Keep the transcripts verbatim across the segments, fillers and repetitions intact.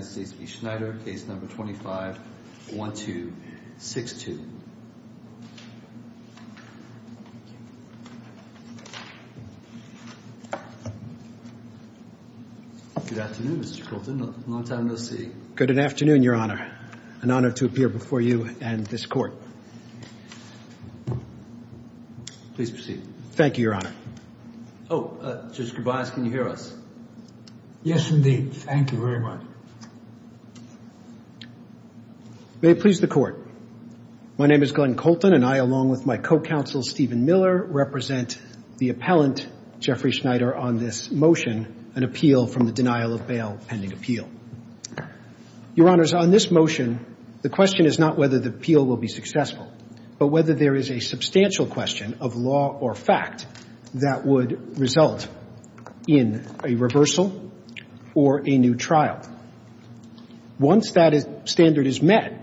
United States v. Schneider, case number twenty-five twelve sixty-two. Good afternoon, Mister Colton. Long time no see. Good afternoon, Your Honor. An honor to appear before you and this court. Please proceed. Thank you, Your Honor. Oh, uh, Judge Kurbainis, can you hear us? Yes, indeed. Thank you very much. May it please the Court. My name is Glenn Colton, and I, along with my co-counsel Stephen Miller, represent the appellant, Jeffrey Schneider, on this motion, an appeal from the denial of bail pending appeal. Your Honors, on this motion, the question is not whether the appeal will be successful, but whether there is a substantial question of law or fact that would result in a reversal or a new trial. Once that is, standard is met,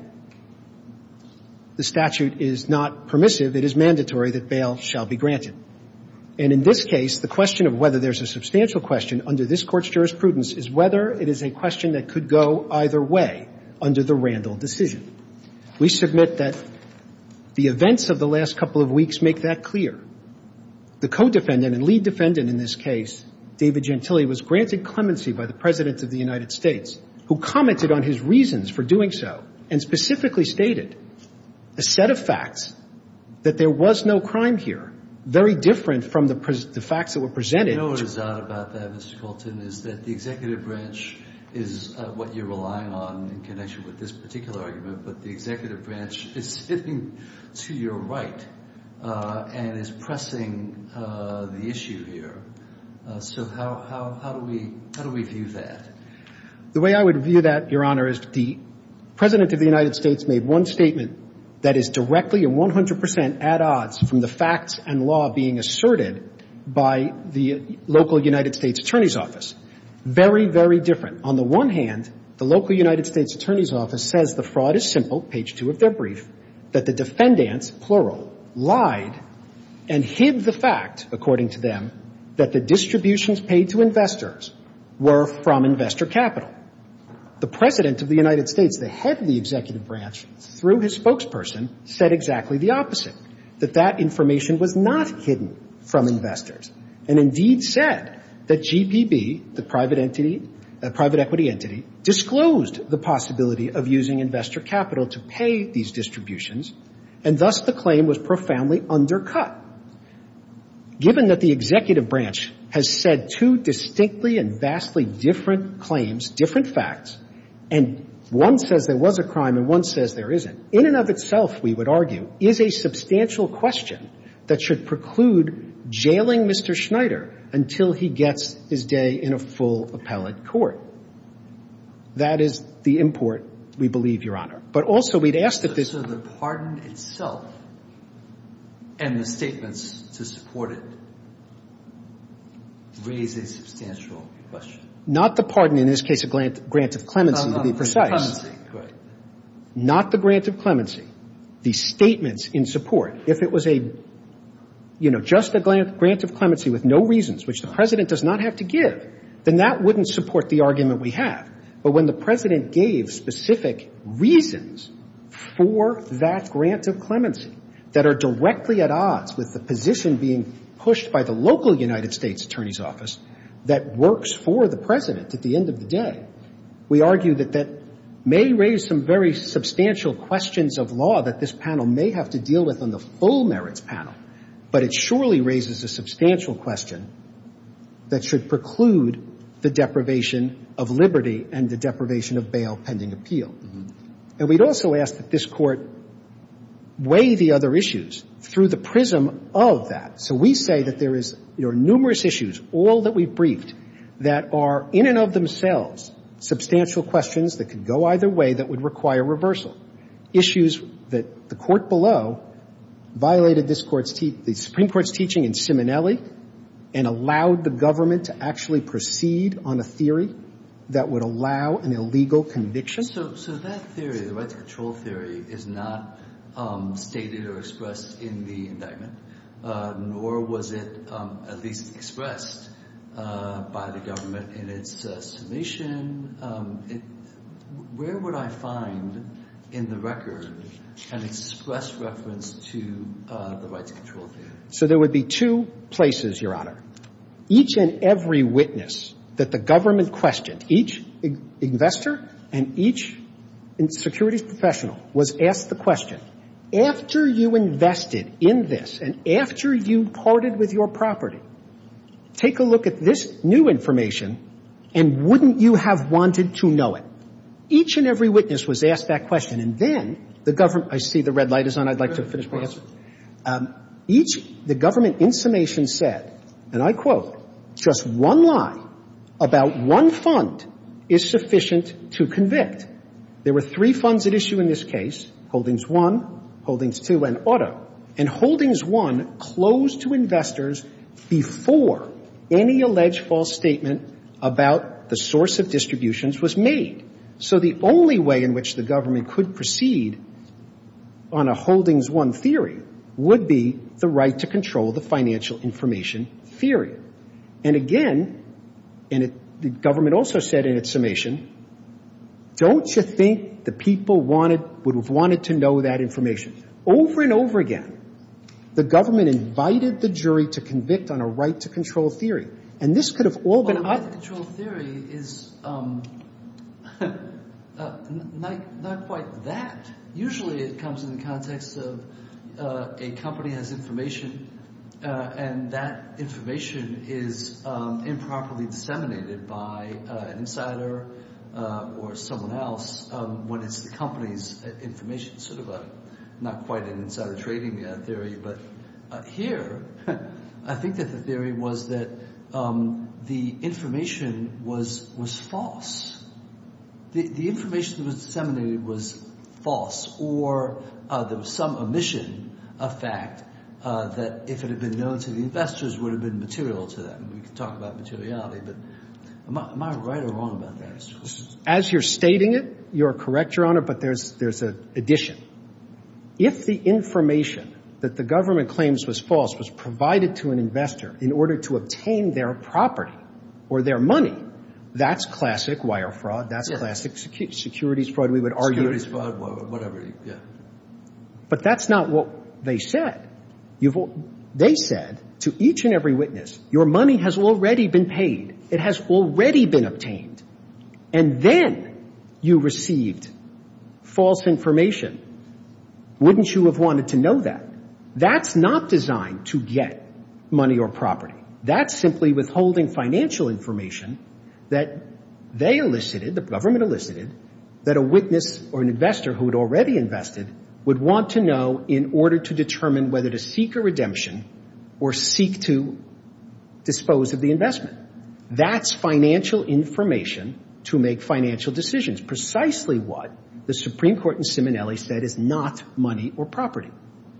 the statute is not permissive. It is mandatory that bail shall be granted. And in this case, the question of whether there's a substantial question under this Court's jurisprudence is whether it is a question that could go either way under the Randall decision. We submit that the events of the last couple of weeks make that clear. The co-defendant and lead defendant in this case, David Gentile, was granted clemency by the President of the United States, who commented on his reasons for doing so and specifically stated a set of facts that there was no crime here, very different from the, pres- the facts that were presented. You know what is odd about that, Mister Colton, is that the executive branch is uh, what you're relying on in connection with this particular argument, but the executive branch is sitting to your right uh, and is pressing uh, the issue here. Uh, so how, how, how do we how do we view that? The way I would view that, Your Honor, is the President of the United States made one statement that is directly and one hundred percent at odds from the facts and law being asserted by the local United States Attorney's Office. Very, very different. On the one hand, the local United States Attorney's Office says the fraud is simple, page two of their brief, that the defendants, plural, lied and hid the fact, according to them, that the distributions paid to investors were from investor capital. The President of the United States, the head of the executive branch, through his spokesperson, said exactly the opposite, that that information was not hidden from investors, and indeed said that G P B, the private entity, uh, private equity entity, disclosed the possibility of using investor capital to pay these distributions, and thus the claim was profoundly undercut. Given that the executive branch has said two distinctly and vastly different claims, different facts, and one says there was a crime and one says there isn't, in and of itself, we would argue, is a substantial question that should preclude jailing Mister Schneider until he gets his day in a full appellate court. That is the import, we believe, Your Honor. But also we'd ask that this... So the pardon itself and the statements to support it raise a substantial question. Not the pardon, in this case, a grant, grant of clemency, no, no, to be precise. Clemency, right. Not the grant of clemency. The statements in support. If it was a, you know, just a grant of clemency with no reasons, which the President does not have to give, then that wouldn't support the argument we have. But when the President gave specific reasons for that grant of clemency that are directly at odds with the position being pushed by the local United States Attorney's Office that works for the President at the end of the day, we argue that that may raise some very substantial questions of law that this panel may have to deal with on the full merits panel. But it surely raises a substantial question that should preclude the deprivation of liberty and the deprivation of bail pending appeal. Mm-hmm. And we'd also ask that this Court weigh the other issues through the prism of that. So we say that there is there are numerous issues, all that we've briefed, that are in and of themselves substantial questions that could go either way that would require reversal. Issues that the Court below violated this Court's te- the Supreme Court's teaching in Simonelli and allowed the government to actually proceed on a theory that would allow an illegal conviction. So, so that theory, the right to control theory, is not um, stated or expressed in the indictment, uh, nor was it um, at least expressed uh, by the government in its uh, summation. Um, it, where would I find in the record an express reference to uh, the right to control theory? So there would be two places, Your Honor. Each and every witness that the government questioned, each investor and each securities professional was asked the question, after you invested in this and after you parted with your property, take a look at this new information, and wouldn't you have wanted to know it? Each and every witness was asked that question, and then the government — I see the red light is on. I'd like to finish my answer. Um, each — the government in summation said, and I quote, just one lie about one fund is sufficient to convict. There were three funds at issue in this case, Holdings one, Holdings two, and Auto. And Holdings one closed to investors before any alleged false statement about the source of distributions was made. So the only way in which the government could proceed on a Holdings one theory would be the right to control the financial information theory. And again, and it, the government also said in its summation, don't you think the people wanted, would have wanted to know that information? Over and over again, the government invited the jury to convict on a right to control theory. And this could have all well, been — the right to control theory is um, uh, not, not quite that. Usually it comes in the context of uh, a company has information uh, and that information is um, improperly disseminated by uh, an insider uh, or someone else um, when it's the company's information, sort of a not quite an insider trading uh, theory. But uh, here, I think that the theory was that um, the information was was false. The, the information that was disseminated was false, or uh, there was some omission of fact uh, that, if it had been known to the investors, would have been material to them. We could talk about materiality, but am I, am I right or wrong about that, Mister Wilson? As you're stating it, you're correct, Your Honor, but there's there's an addition. If the information that the government claims was false was provided to an investor in order to obtain their property or their money, that's classic wire fraud. That's yeah. classic secu- securities fraud, we would argue. Securities fraud, whatever, yeah. But that's not what they said. You've, they said to each and every witness, your money has already been paid. It has already been obtained. And then you received false information. Wouldn't you have wanted to know that? That's not designed to get money or property. That's simply withholding financial information that they elicited, the government elicited, that a witness or an investor who had already invested would want to know in order to determine whether to seek a redemption or seek to dispose of the investment. That's financial information to make financial decisions, precisely what the Supreme Court in Simonelli said is not money or property.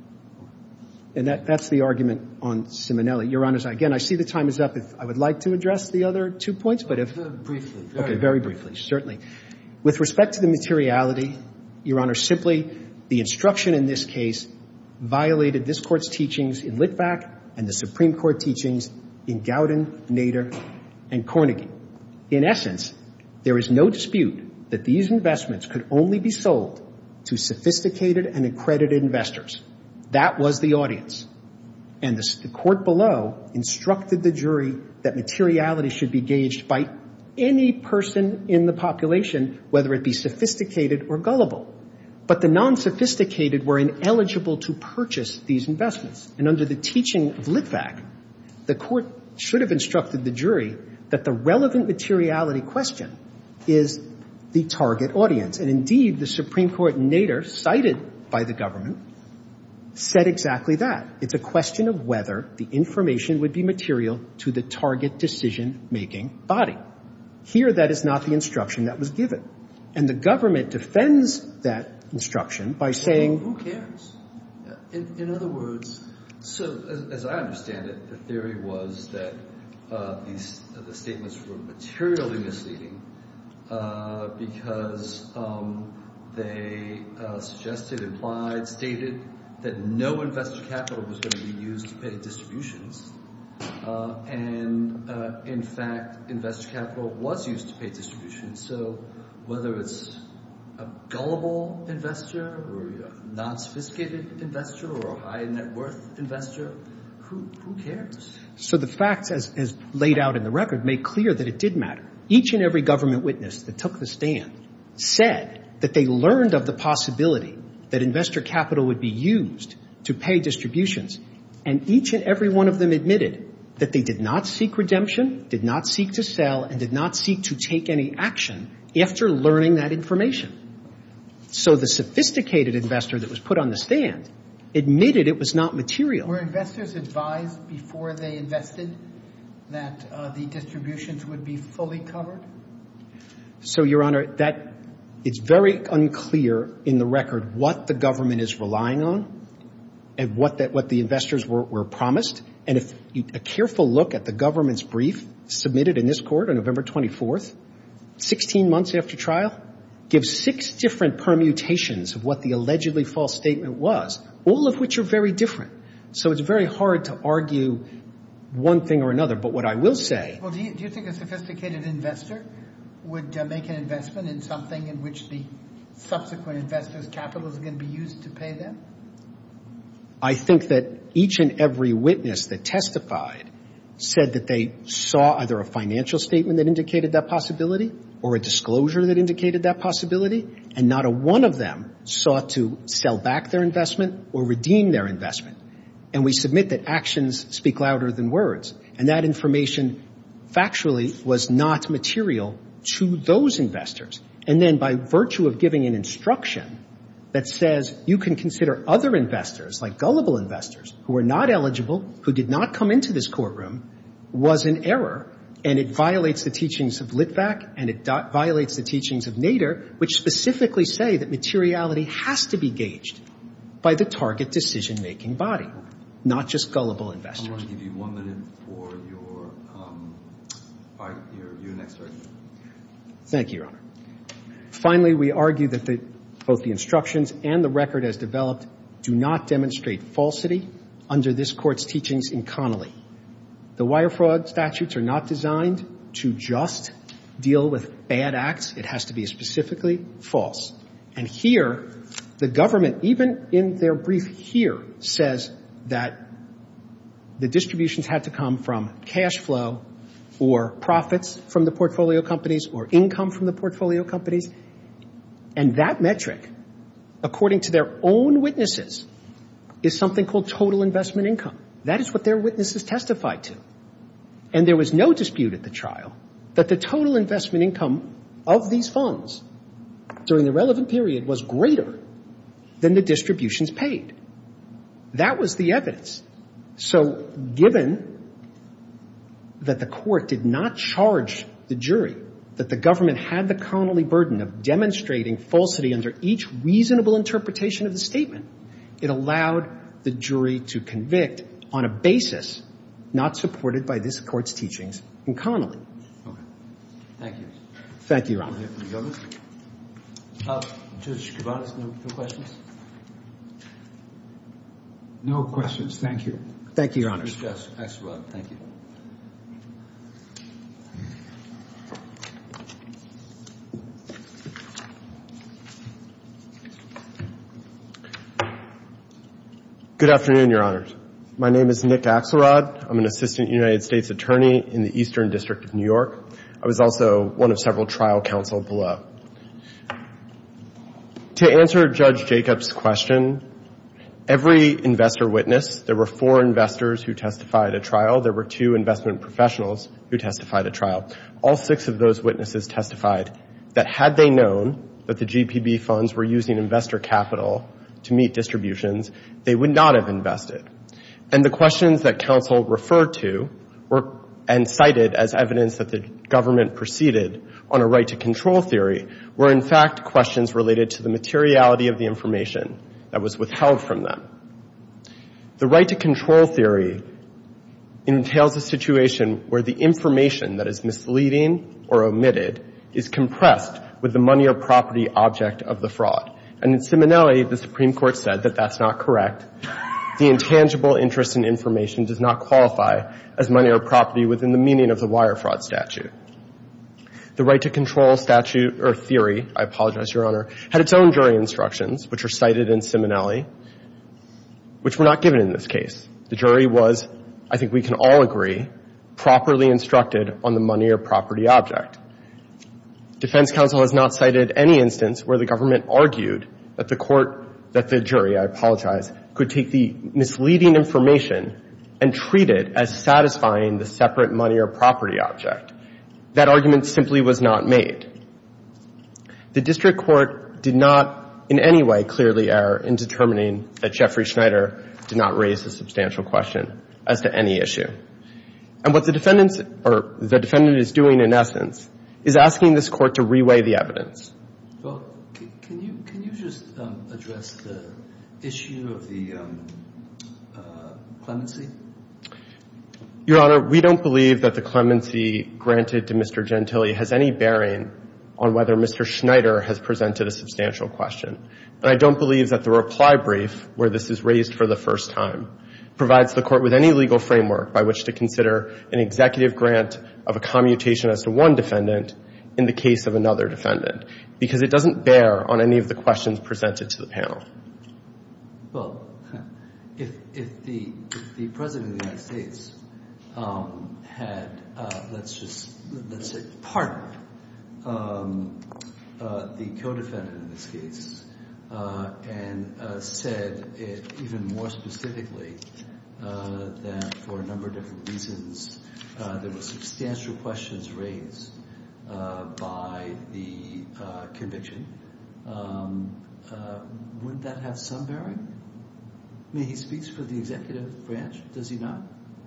And that, that's the argument on Simonelli. Your Honors, again, I see the time is up. If I would like to address the other two points, but if... Uh, briefly. Very okay, very briefly, certainly. With respect to the materiality, Your Honor, simply the instruction in this case violated this Court's teachings in Litvak and the Supreme Court teachings in Gowden, Nader, and Carnegie. In essence, there is no dispute that these investments could only be sold to sophisticated and accredited investors. That was the audience. And the, the court below instructed the jury that materiality should be gauged by any person in the population, whether it be sophisticated or gullible. But the non-sophisticated were ineligible to purchase these investments. And under the teaching of Litvak, the court should have instructed the jury that the relevant materiality question is the target audience. And indeed, the Supreme Court in Nader, cited by the government, said exactly that. It's a question of whether the information would be material to the target decision-making body. Here, that is not the instruction that was given. And the government defends that instruction by saying... Well, who cares? In, in other words, so as, as I understand it, the theory was that uh, these uh, the statements were materially misleading uh, because um, they uh, suggested, implied, stated that no investor capital was going to be used to pay distributions. Uh, and, uh, in fact, investor capital was used to pay distributions. So whether it's a gullible investor or a non-sophisticated investor or a high net worth investor? Who, who cares? So the facts as, as laid out in the record make clear that it did matter. Each and every government witness that took the stand said that they learned of the possibility that investor capital would be used to pay distributions. And each and every one of them admitted that they did not seek redemption, did not seek to sell, and did not seek to take any action after learning that information. So the sophisticated investor that was put on the stand admitted it was not material. Were investors advised before they invested that uh, the distributions would be fully covered? So, Your Honor, that it's very unclear in the record what the government is relying on and what that what the investors were, were promised. And if you, a careful look at the government's brief submitted in this court on November twenty-fourth, sixteen months after trial, gives six different permutations of what the allegedly false statement was, all of which are very different. So it's very hard to argue one thing or another. But what I will say... Well, do you, do you think a sophisticated investor would uh, make an investment in something in which the subsequent investors' capital is going to be used to pay them? I think that each and every witness that testified said that they saw either a financial statement that indicated that possibility or a disclosure that indicated that possibility, and not a one of them sought to sell back their investment or redeem their investment. And we submit that actions speak louder than words, and that information factually was not material to those investors. And then by virtue of giving an instruction that says you can consider other investors, like gullible investors, who are not eligible, who did not come into this courtroom, was an error, and it violates the teachings of Litvak, and it do- violates the teachings of Nader, which specifically say that materiality has to be gauged by the target decision-making body, not just gullible investors. I'm going to give you one minute for your, um, your, your next argument. Thank you, Your Honor. Finally, we argue that the, both the instructions and the record as developed do not demonstrate falsity under this Court's teachings in Connolly. The wire fraud statutes are not designed to just deal with bad acts. It has to be specifically false. And here, the government, even in their brief here, says that the distributions had to come from cash flow or profits from the portfolio companies or income from the portfolio companies. And that metric, according to their own witnesses, is something called total investment income. That is what their witnesses testified to. And there was no dispute at the trial that the total investment income of these funds during the relevant period was greater than the distributions paid. That was the evidence. So given that the Court did not charge the jury that the government had the Connolly burden of demonstrating falsity under each reasonable interpretation of the statement, it allowed the jury to convict on a basis not supported by this Court's teachings in Connolly. Okay. Thank you. Thank you, Your Honor. We'll hear from the government. Uh, Judge Cabanas, no, no questions? No questions. Thank you. Thank you, Your Honor. Mister Axelrod, thank you. Good afternoon, Your Honors. My name is Nick Axelrod. I'm an assistant United States attorney in the Eastern District of New York. I was also one of several trial counsel below. To answer Judge Jacobs' question, every investor witness, there were four investors who testified at trial. There were two investment professionals who testified at trial. All six of those witnesses testified that had they known that the G P B funds were using investor capital to meet distributions, they would not have invested. And the questions that counsel referred to were and cited as evidence that the government proceeded on a right-to-control theory were, in fact, questions related to the materiality of the information that was withheld from them. The right-to-control theory entails a situation where the information that is misleading or omitted is compressed with the money or property object of the fraud. And in Simonelli, the Supreme Court said that that's not correct. The intangible interest in information does not qualify as money or property within the meaning of the wire fraud statute. the right to control statute or theory, I apologize, Your Honor, had its own jury instructions, which are cited in Simonelli, which were not given in this case. The jury was, I think we can all agree, properly instructed on the money or property object. Defense counsel has not cited any instance where the government argued that the court, that the jury, I apologize, could take the misleading information and treat it as satisfying the separate money or property object. That argument simply was not made. The district court did not in any way clearly err in determining that Jeffrey Schneider did not raise a substantial question as to any issue. And what the defendants, or the defendant is doing in essence, is asking this court to reweigh the evidence. Well, can, can you can you just um, address the issue of the um, uh, clemency? Your Honor, we don't believe that the clemency granted to Mister Gentile has any bearing on whether Mister Schneider has presented a substantial question. And I don't believe that the reply brief, where this is raised for the first time, provides the court with any legal framework by which to consider an executive grant of a commutation as to one defendant in the case of another defendant, because it doesn't bear on any of the questions presented to the panel. Well, if, if, the, if the President of the United States um, had, uh, let's just, let's say, pardoned um, uh, the co-defendant in this case uh, and uh, said it even more specifically uh, that for a number of different reasons uh, there were substantial questions raised uh, by the uh, conviction, um, uh, wouldn't that have some bearing? I mean, he speaks for the executive branch, does he not?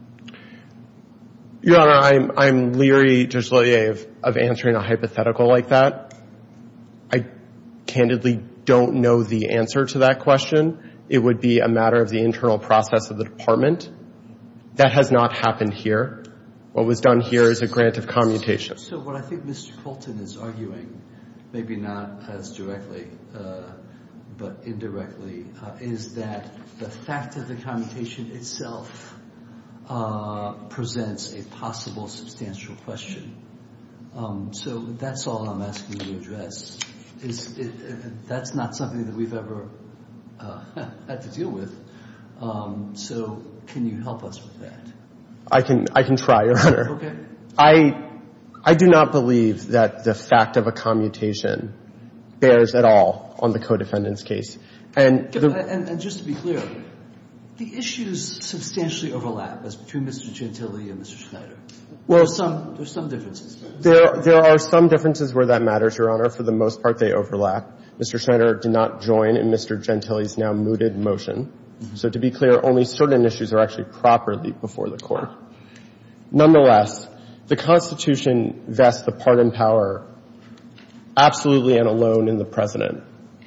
Your Honor, I'm, I'm leery, Judge Lillier, of, of answering a hypothetical like that. I candidly don't know the answer to that question. It would be a matter of the internal process of the department. That has not happened here. What was done here is a grant of commutation. So what I think Mister Colton is arguing, maybe not as directly, uh, but indirectly, uh, is that the fact of the commutation itself uh, presents a possible substantial question. Um, so that's all I'm asking you to address. Is it, it, that's not something that we've ever uh, had to deal with. Um, so can you help us with that? I can I can try, Your Honor. Okay. I I do not believe that the fact of a commutation bears at all on the co-defendant's case. And, the, and, and just to be clear, the issues substantially overlap as between Mister Gentile and Mister Schneider. Well, there's some there's some differences. There there are some differences where that matters, Your Honor. For the most part, they overlap. Mister Schneider did not join in Mister Gentile's now mooted motion. Mm-hmm. So to be clear, only certain issues are actually properly before the court. Nonetheless, the Constitution vests the pardon power absolutely and alone in the President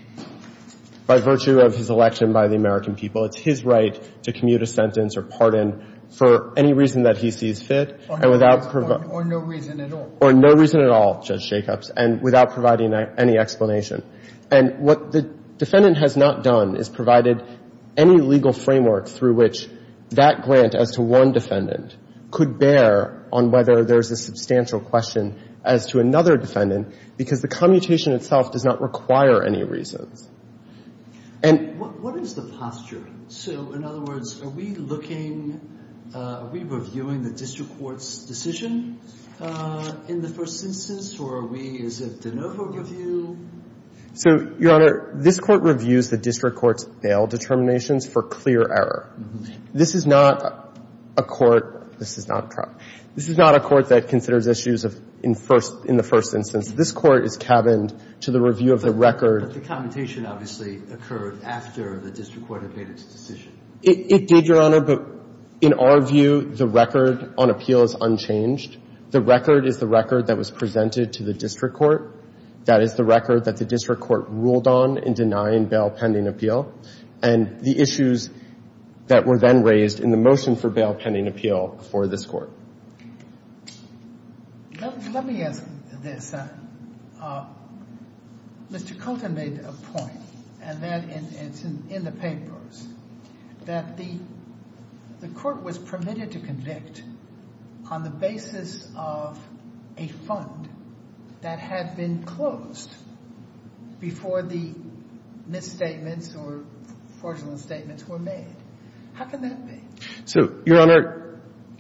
by virtue of his election by the American people. It's his right to commute a sentence or pardon for any reason that he sees fit, or and no without reason, provi- or, or no reason at all, or no reason at all, Judge Jacobs, and without providing any explanation. And what the defendant has not done is provided any legal framework through which that grant as to one defendant could bear on whether there's a substantial question as to another defendant, because the commutation itself does not require any reasons. And what, what is the posture? So, in other words, are we looking, uh, are we reviewing the district court's decision uh, in the first instance, or are we, is it de novo review? So, Your Honor, this court reviews the district court's bail determinations for clear error. Mm-hmm. This is not a court, this is not a trial. This is not a court that considers issues of in first in the first instance. This court is cabined to the review of but, the record. But the commutation obviously occurred after the district court had made its decision. It, it did, Your Honor, but in our view, the record on appeal is unchanged. The record is the record that was presented to the district court. That is the record that the district court ruled on in denying bail pending appeal. And the issues that were then raised in the motion for bail pending appeal before this court. Let, let me ask this. Uh, uh, Mister Colton made a point, and that in, it's in, in the papers, that the the court was permitted to convict on the basis of a fund that had been closed before the misstatements or fraudulent statements were made. How can that be? So, Your Honor,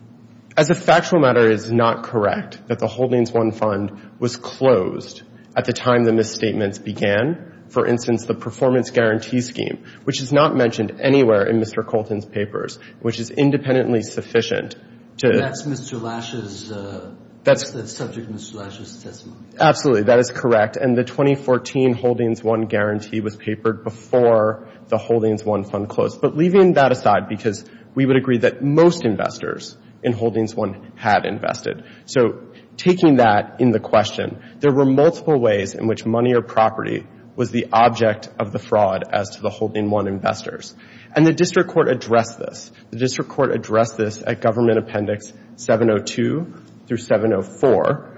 as a factual matter, it is not correct that the Holdings One Fund was closed at the time the misstatements began. For instance, the performance guarantee scheme, which is not mentioned anywhere in Mister Colton's papers, which is independently sufficient to... And that's Mister Lash's, uh, that's, that's subject to Mister Lash's testimony. Absolutely, that is correct. And the twenty fourteen Holdings One guarantee was papered before the Holdings One Fund closed. But leaving that aside, because we would agree that most investors in Holdings One had invested. So taking that in the question, there were multiple ways in which money or property was the object of the fraud as to the Holding One investors. And the district court addressed this. The district court addressed this at Government Appendix seven oh two through seven oh four.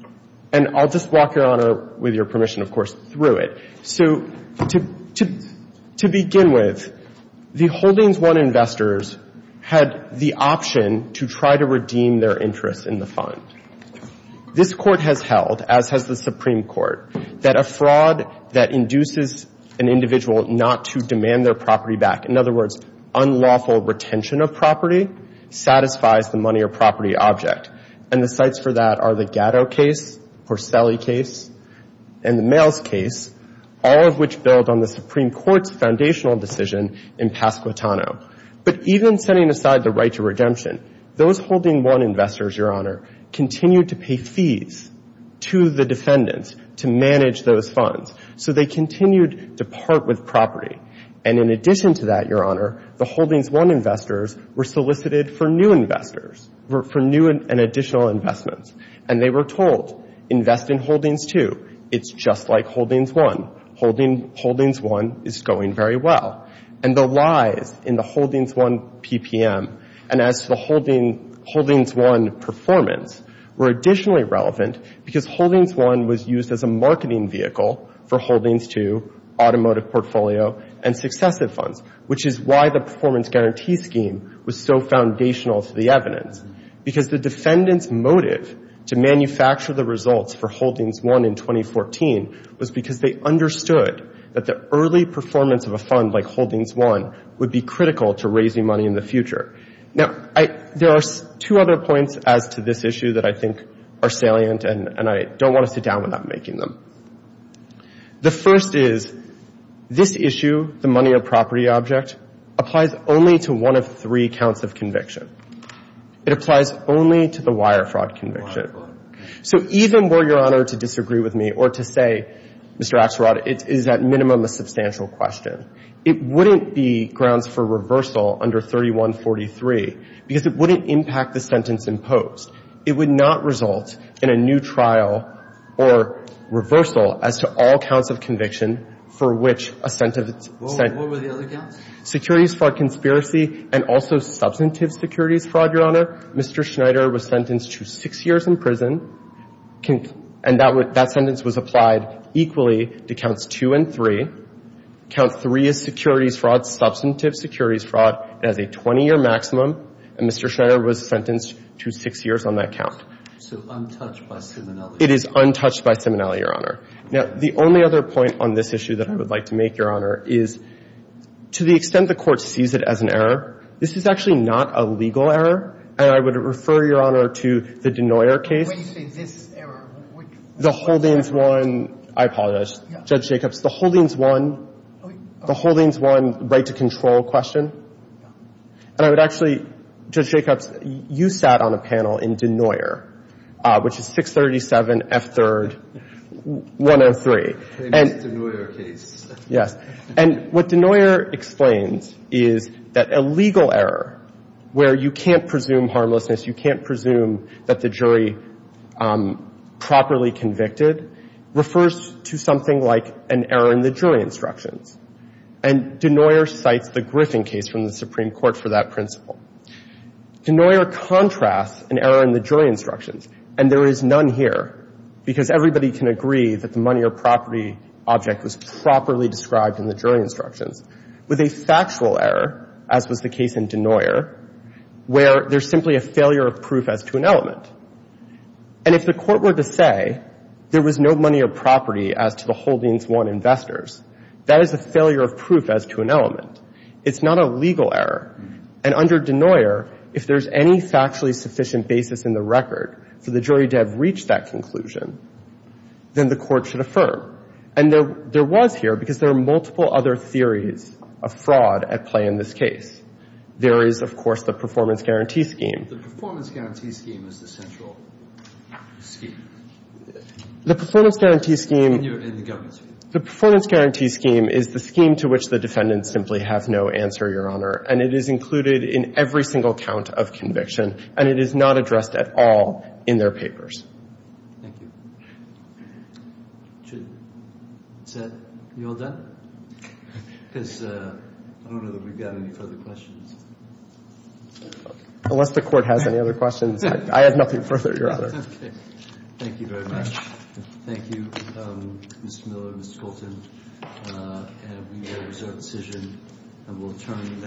And I'll just walk, Your Honor, with your permission, of course, through it. So to, to, to begin with, the Holdings One investors had the option to try to redeem their interest in the fund. This Court has held, as has the Supreme Court, that a fraud that induces an individual not to demand their property back, in other words, unlawful retention of property, satisfies the money or property object. And the sites for that are the Gatto case, Porcelli case, and the Males case, all of which build on the Supreme Court's foundational decision in Pasquitano. But even setting aside the right to redemption, those Holding One investors, Your Honor, continued to pay fees to the defendants to manage those funds. So they continued to part with property. And in addition to that, Your Honor, the Holdings One investors were solicited for new investors, for new and additional investments. And they were told, invest in Holdings Two. It's just like Holdings One. Holding, Holdings One is going very well. And the lies in the Holdings One P P M and as to the Holding Holdings One performance were additionally relevant because Holdings One was used as a marketing vehicle for Holdings Two, automotive portfolio, and successive funds, which is why the performance guarantee scheme was so foundational to the evidence. Because the defendant's motive to manufacture the results for Holdings One in twenty fourteen was because they understood that the early performance of a fund like Holdings One would be critical to raising money in the future. Now, I, there are two other points as to this issue that I think are salient, and, and I don't want to sit down without making them. The first is this issue, the money or property object, applies only to one of three counts of conviction. It applies only to the wire fraud conviction. Wire fraud. So even were Your Honor to disagree with me or to say, Mister Axelrod, it is at minimum a substantial question, it wouldn't be grounds for reversal under thirty-one forty-three because it wouldn't impact the sentence imposed. It would not result in a new trial or reversal as to all counts of conviction for which a sentence... What, sent, what were the other counts? Securities fraud conspiracy and also substantive securities fraud, Your Honor. Mister Schneider was sentenced to six years in prison, and that, would, that sentence was applied equally to counts two and three. Count three is securities fraud, substantive securities fraud. It has a twenty-year maximum, and Mister Schneider was sentenced to six years on that count. So untouched by Simonelli. It is untouched by Simonelli, Your Honor. Now, the only other point on this issue that I would like to make, Your Honor, is to the extent the Court sees it as an error, this is actually not a legal error, and I would refer, Your Honor, to the Denoyer case. When you say this error, which... The Holdings One, I apologize, Yeah. Judge Jacobs, the Holdings One, Oh, the Holdings One right to control question. And I would actually, Judge Jacobs, you sat on a panel in Denoyer, uh, which is six thirty-seven F third one oh three. Famous And Denoyer case. yes. And what Denoyer explains is that a legal error where you can't presume harmlessness, you can't presume that the jury um, properly convicted, refers to something like an error in the jury instructions. And Denoyer cites the Griffin case from the Supreme Court for that principle. Denoyer contrasts an error in the jury instructions, and there is none here because everybody can agree that the money or property object was properly described in the jury instructions, with a factual error, as was the case in Denoyer, where there's simply a failure of proof as to an element. And if the Court were to say there was no money or property as to the Holdings one investors. That is a failure of proof as to an element. It's not a legal error. And under Denoyer, if there's any factually sufficient basis in the record for the jury to have reached that conclusion, then the Court should affirm. And there, there was here because there are multiple other theories of fraud at play in this case. There is, of course, the performance guarantee scheme. The performance guarantee scheme is the central scheme. The performance guarantee scheme. In, your, in the government's view. The performance guarantee scheme is the scheme to which the defendants simply have no answer, Your Honor, and it is included in every single count of conviction, and it is not addressed at all in their papers. Thank you. Should, is that, you all done? Because uh, I don't know that we've got any further questions. Unless the Court has any other questions, I, I have nothing further, Your Honor. Okay. Thank you very much. Thank you, um, Mister Miller, Mister Colton. Uh, and we will reserve decision, and we'll turn